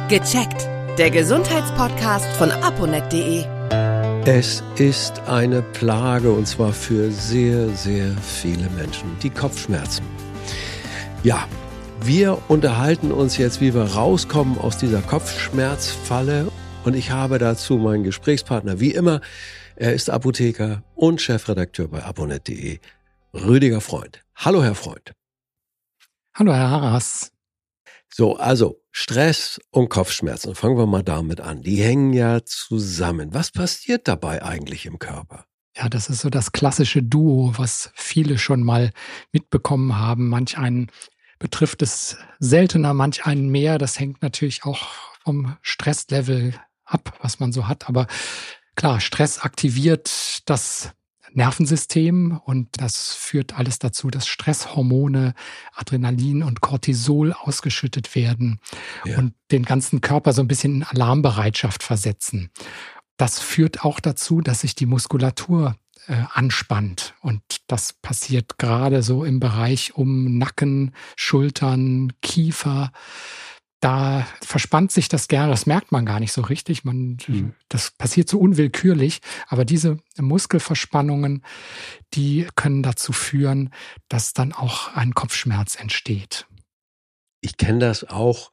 Gecheckt. Der Gesundheitspodcast von aponet.de. Es ist eine Plage und zwar für sehr, sehr viele Menschen. Die Kopfschmerzen. Ja, wir unterhalten uns jetzt, wie wir rauskommen aus dieser Kopfschmerzfalle. Und ich habe dazu meinen Gesprächspartner, wie immer. Er ist Apotheker und Chefredakteur bei aponet.de, Rüdiger Freund. Hallo, Herr Freund. Hallo, Herr Harras. So, also Stress und Kopfschmerzen. Fangen wir mal damit an. Die hängen ja zusammen. Was passiert dabei eigentlich im Körper? Ja, das ist so das klassische Duo, was viele schon mal mitbekommen haben. Manch einen betrifft es seltener, manch einen mehr. Das hängt natürlich auch vom Stresslevel ab, was man so hat. Aber klar, Stress aktiviert das Nervensystem und das führt alles dazu, dass Stresshormone, Adrenalin und Cortisol ausgeschüttet werden und den ganzen Körper so ein bisschen in Alarmbereitschaft versetzen. Das führt auch dazu, dass sich die Muskulatur anspannt und das passiert gerade so im Bereich um Nacken, Schultern, Kiefer. Da verspannt sich das gerne, das merkt man gar nicht so richtig. Das passiert so unwillkürlich, aber diese Muskelverspannungen, die können dazu führen, dass dann auch ein Kopfschmerz entsteht. Ich kenne das auch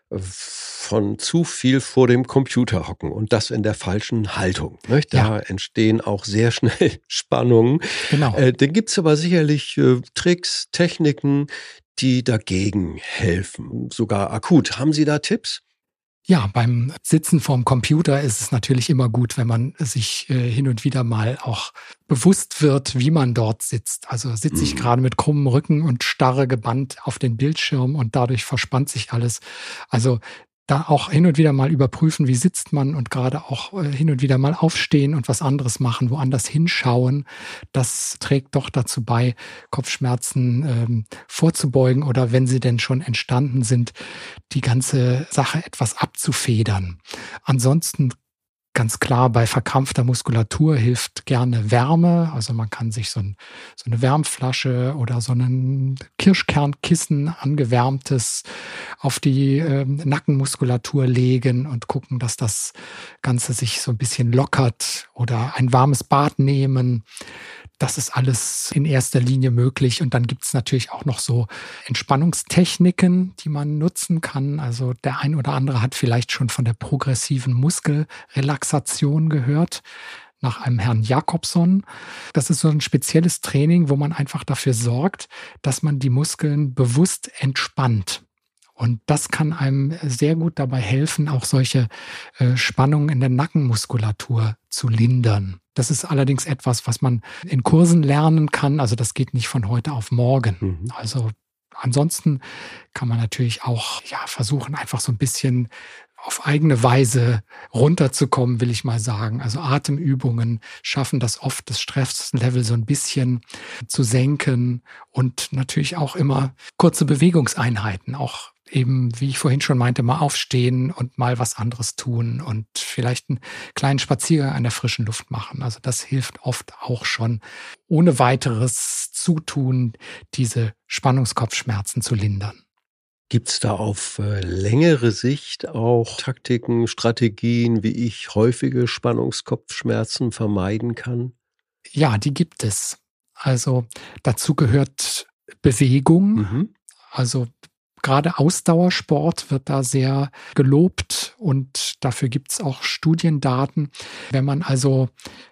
von zu viel vor dem Computer hocken und das in der falschen Haltung. Nicht? Da entstehen auch sehr schnell Spannungen. Genau. Da gibt's aber sicherlich Tricks, Techniken, die dagegen helfen, sogar akut. Haben Sie da Tipps? Ja, beim Sitzen vorm Computer ist es natürlich immer gut, wenn man sich hin und wieder mal auch bewusst wird, wie man dort sitzt. Also sitze ich gerade mit krummem Rücken und starre gebannt auf den Bildschirm und dadurch verspannt sich alles. Also da auch hin und wieder mal überprüfen, wie sitzt man und gerade auch hin und wieder mal aufstehen und was anderes machen, woanders hinschauen. Das trägt doch dazu bei, Kopfschmerzen vorzubeugen oder wenn sie denn schon entstanden sind, die ganze Sache etwas abzufedern. Ansonsten ganz klar, bei verkrampfter Muskulatur hilft gerne Wärme. Also man kann sich so eine Wärmflasche oder so einen Kirschkernkissen angewärmtes auf die Nackenmuskulatur legen und gucken, dass das Ganze sich so ein bisschen lockert oder ein warmes Bad nehmen. Das ist alles in erster Linie möglich. Und dann gibt es natürlich auch noch so Entspannungstechniken, die man nutzen kann. Also der ein oder andere hat vielleicht schon von der progressiven Muskelrelaxation gehört, nach einem Herrn Jakobson. Das ist so ein spezielles Training, wo man einfach dafür sorgt, dass man die Muskeln bewusst entspannt. Und das kann einem sehr gut dabei helfen, auch solche Spannungen in der Nackenmuskulatur zu lindern. Das ist allerdings etwas, was man in Kursen lernen kann. Also das geht nicht von heute auf morgen. Also ansonsten kann man natürlich auch versuchen, einfach so ein bisschen auf eigene Weise runterzukommen, will ich mal sagen. Also Atemübungen schaffen das oft, das Stresslevel so ein bisschen zu senken und natürlich auch immer kurze Bewegungseinheiten, auch eben, wie ich vorhin schon meinte, mal aufstehen und mal was anderes tun und vielleicht einen kleinen Spaziergang an der frischen Luft machen. Also das hilft oft auch schon, ohne weiteres Zutun diese Spannungskopfschmerzen zu lindern. Gibt's da auf längere Sicht auch Taktiken, Strategien, wie ich häufige Spannungskopfschmerzen vermeiden kann? Ja, die gibt es. Also dazu gehört Bewegung. Also gerade Ausdauersport wird da sehr gelobt und dafür gibt es auch Studiendaten. Wenn man also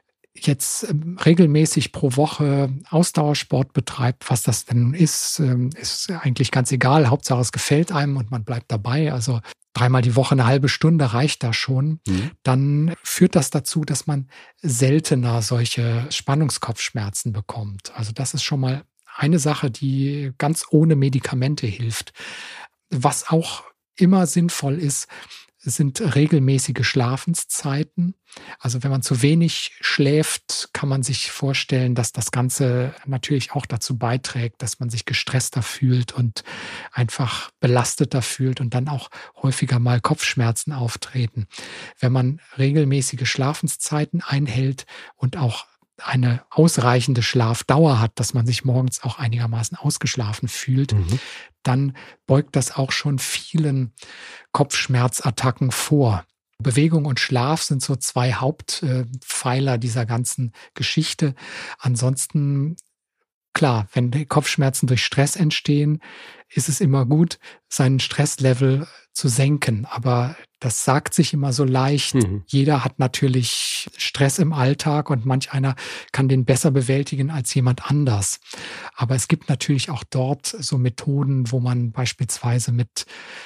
jetzt regelmäßig pro Woche Ausdauersport betreibt, was das denn ist eigentlich ganz egal. Hauptsache es gefällt einem und man bleibt dabei. Also 3-mal die Woche eine halbe Stunde reicht da schon. Dann führt das dazu, dass man seltener solche Spannungskopfschmerzen bekommt. Also das ist schon mal eine Sache, die ganz ohne Medikamente hilft. Was auch immer sinnvoll ist, sind regelmäßige Schlafenszeiten. Also wenn man zu wenig schläft, kann man sich vorstellen, dass das Ganze natürlich auch dazu beiträgt, dass man sich gestresster fühlt und einfach belasteter fühlt und dann auch häufiger mal Kopfschmerzen auftreten. Wenn man regelmäßige Schlafenszeiten einhält und auch eine ausreichende Schlafdauer hat, dass man sich morgens auch einigermaßen ausgeschlafen fühlt, dann beugt das auch schon vielen Kopfschmerzattacken vor. Bewegung und Schlaf sind so 2 Hauptpfeiler dieser ganzen Geschichte. Ansonsten, klar, wenn die Kopfschmerzen durch Stress entstehen, ist es immer gut, seinen Stresslevel zu senken. Aber das sagt sich immer so leicht. Jeder hat natürlich Stress im Alltag und manch einer kann den besser bewältigen als jemand anders. Aber es gibt natürlich auch dort so Methoden, wo man beispielsweise mit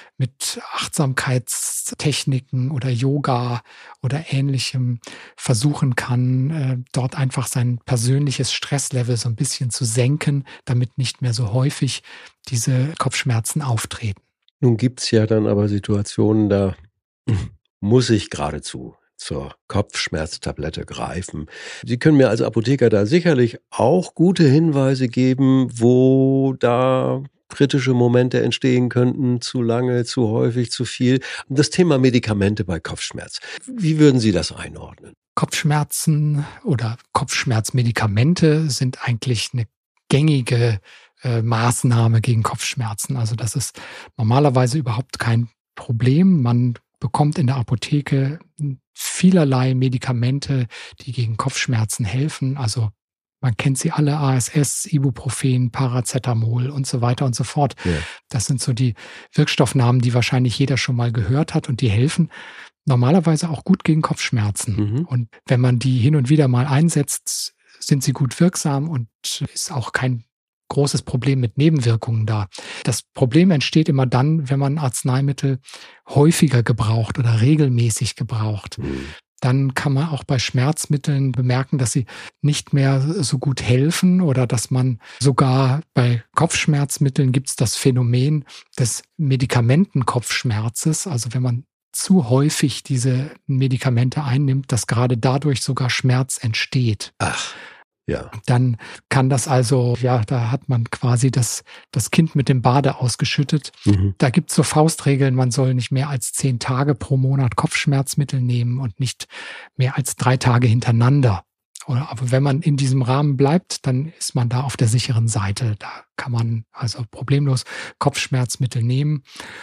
Achtsamkeitstechniken oder Yoga oder Ähnlichem versuchen kann, dort einfach sein persönliches Stresslevel so ein bisschen zu senken, damit nicht mehr so häufig diese Kopfschmerzen auftreten. Nun gibt's ja dann aber Situationen, da muss ich geradezu zur Kopfschmerztablette greifen. Sie können mir als Apotheker da sicherlich auch gute Hinweise geben, wo da kritische Momente entstehen könnten, zu lange, zu häufig, zu viel. Das Thema Medikamente bei Kopfschmerz. Wie würden Sie das einordnen? Kopfschmerzen oder Kopfschmerzmedikamente sind eigentlich eine gängige Maßnahme gegen Kopfschmerzen. Also das ist normalerweise überhaupt kein Problem. Man bekommt in der Apotheke vielerlei Medikamente, die gegen Kopfschmerzen helfen. Also man kennt sie alle, ASS, Ibuprofen, Paracetamol und so weiter und so fort. Ja. Das sind so die Wirkstoffnamen, die wahrscheinlich jeder schon mal gehört hat und die helfen normalerweise auch gut gegen Kopfschmerzen. Und wenn man die hin und wieder mal einsetzt, sind sie gut wirksam und ist auch kein großes Problem mit Nebenwirkungen da. Das Problem entsteht immer dann, wenn man Arzneimittel häufiger gebraucht oder regelmäßig gebraucht. Dann kann man auch bei Schmerzmitteln bemerken, dass sie nicht mehr so gut helfen oder dass man sogar bei Kopfschmerzmitteln gibt es das Phänomen des Medikamentenkopfschmerzes. Also wenn man zu häufig diese Medikamente einnimmt, dass gerade dadurch sogar Schmerz entsteht. Ach. Ja. Dann kann das also, ja, da hat man quasi das Kind mit dem Bade ausgeschüttet. Da gibt es so Faustregeln, man soll nicht mehr als 10 Tage pro Monat Kopfschmerzmittel nehmen und nicht mehr als 3 Tage hintereinander. Aber wenn man in diesem Rahmen bleibt, dann ist man da auf der sicheren Seite. Da kann man also problemlos Kopfschmerzmittel nehmen.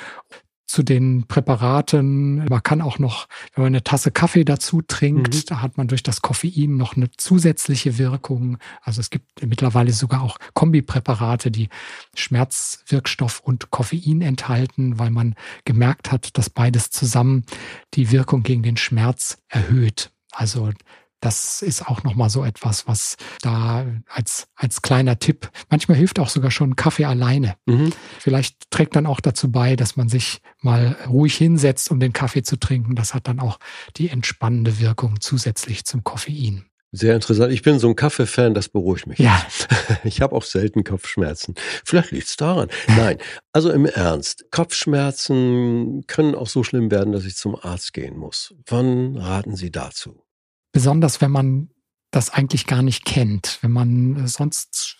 Zu den Präparaten, man kann auch noch, wenn man eine Tasse Kaffee dazu trinkt, da hat man durch das Koffein noch eine zusätzliche Wirkung. Also es gibt mittlerweile sogar auch Kombipräparate, die Schmerzwirkstoff und Koffein enthalten, weil man gemerkt hat, dass beides zusammen die Wirkung gegen den Schmerz erhöht. Also das ist auch nochmal so etwas, was da als kleiner Tipp, manchmal hilft auch sogar schon Kaffee alleine. Vielleicht trägt dann auch dazu bei, dass man sich mal ruhig hinsetzt, um den Kaffee zu trinken. Das hat dann auch die entspannende Wirkung zusätzlich zum Koffein. Sehr interessant. Ich bin so ein Kaffee-Fan, das beruhigt mich. Ja. Ich habe auch selten Kopfschmerzen. Vielleicht liegt's daran. Nein, also im Ernst. Kopfschmerzen können auch so schlimm werden, dass ich zum Arzt gehen muss. Wann raten Sie dazu? Besonders wenn man das eigentlich gar nicht kennt, wenn man sonst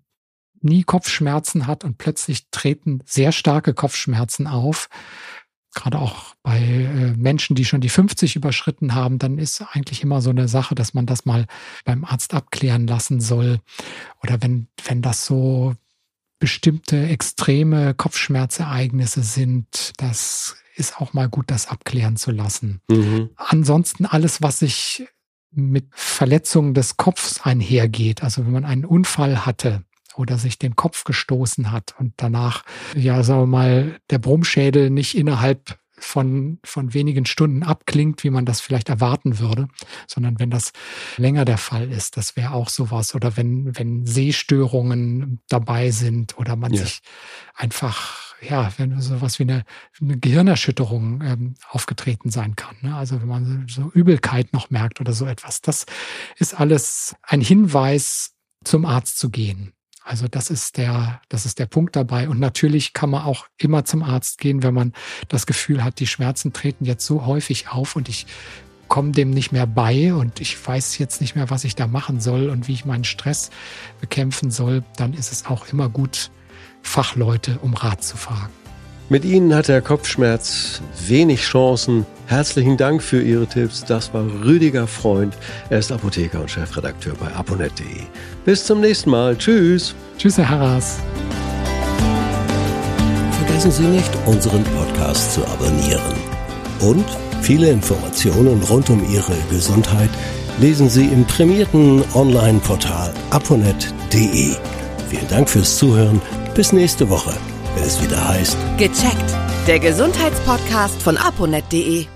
nie Kopfschmerzen hat und plötzlich treten sehr starke Kopfschmerzen auf, gerade auch bei Menschen, die schon die 50 überschritten haben, dann ist eigentlich immer so eine Sache, dass man das mal beim Arzt abklären lassen soll. Oder wenn das so bestimmte extreme Kopfschmerzereignisse sind, das ist auch mal gut, das abklären zu lassen. Ansonsten alles, was sich mit Verletzungen des Kopfs einhergeht. Also wenn man einen Unfall hatte oder sich den Kopf gestoßen hat und danach, ja, sagen wir mal, der Brummschädel nicht innerhalb von wenigen Stunden abklingt, wie man das vielleicht erwarten würde, sondern wenn das länger der Fall ist, das wäre auch sowas. Oder wenn Sehstörungen dabei sind oder man sich einfach, ja, wenn sowas wie eine Gehirnerschütterung aufgetreten sein kann. Ne? Also wenn man so Übelkeit noch merkt oder so etwas. Das ist alles ein Hinweis, zum Arzt zu gehen. Also das ist der Punkt dabei. Und natürlich kann man auch immer zum Arzt gehen, wenn man das Gefühl hat, die Schmerzen treten jetzt so häufig auf und ich komme dem nicht mehr bei und ich weiß jetzt nicht mehr, was ich da machen soll und wie ich meinen Stress bekämpfen soll. Dann ist es auch immer gut, Fachleute um Rat zu fragen. Mit Ihnen hat der Kopfschmerz wenig Chancen. Herzlichen Dank für Ihre Tipps. Das war Rüdiger Freund. Er ist Apotheker und Chefredakteur bei aponet.de. Bis zum nächsten Mal. Tschüss. Tschüss, Herr Harras. Vergessen Sie nicht, unseren Podcast zu abonnieren. Und viele Informationen rund um Ihre Gesundheit lesen Sie im prämierten Online-Portal aponet.de. Vielen Dank fürs Zuhören. Bis nächste Woche, wenn es wieder heißt: Gecheckt. Der Gesundheitspodcast von aponet.de.